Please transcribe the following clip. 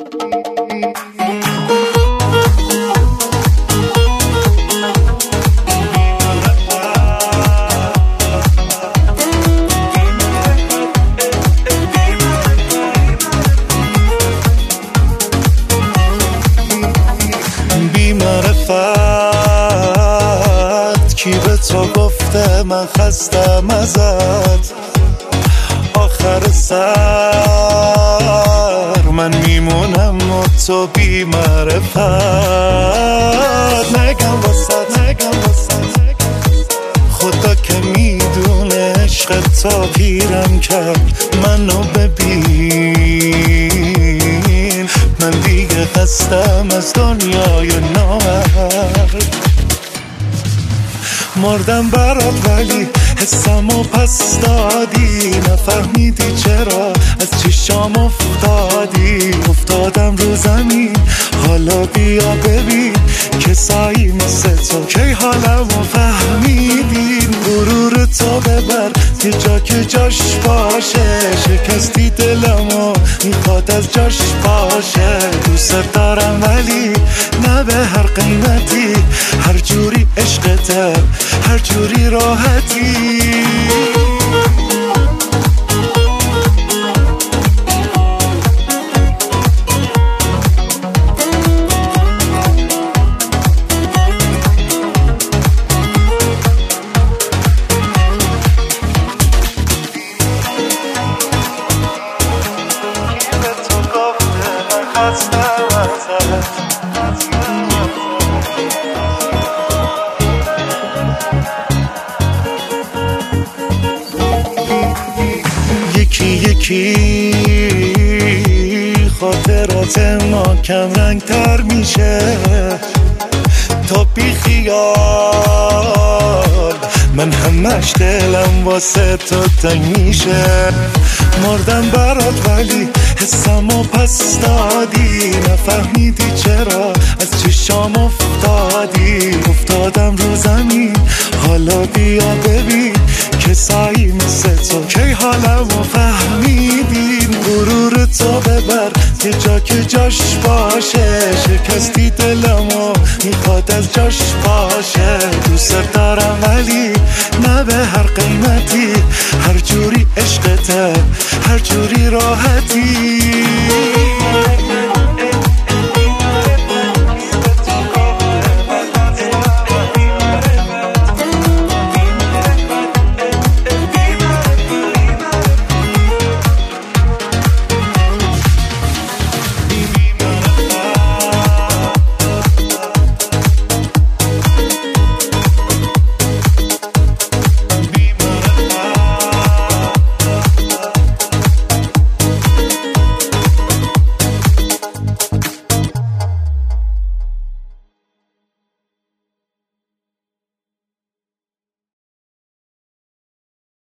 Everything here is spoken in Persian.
کی به تو گفته من خستم ازت؟ آخر سر من میمونم و تو بی معرفت. نگم واسه خدا که میدونه عشق تا پیرم کرد. منو ببین من دیگه خستم از دنیای نامرد. مردم برات ولی حسمو پس دادی. نفهمیدی چرا از چشام افتادی. افتادم رو زمین حالا بیا ببین کسایی مثل تو کی حالمو فهمیدین. غرور تو ببر یه جا که جاش باشه. شکستی دلمو میخواد از جاش باشه. دوست دارم ولی نه به هر قیمتی. هر جوری عشقته هر جوری راحتی. یکی یکی خاطرات ما کم رنگ تر میشه. تا بی خیال من همش دلم واسه تو تنگ میشه. مردم برات ولی حسمو پس دادی. نفهمیدی چرا از چشام افتادی. افتادم رو زمین حالا بیا ببین کسایی مثل تو کی حالمو فهمیدین. غرور تو ببر یه جا که جاش باشه. شکستی دلمو میخواد از جاش باشه. دوست دارم ولی نه به هر قیمتی. هر جوری عشقته هر جوری راحتی.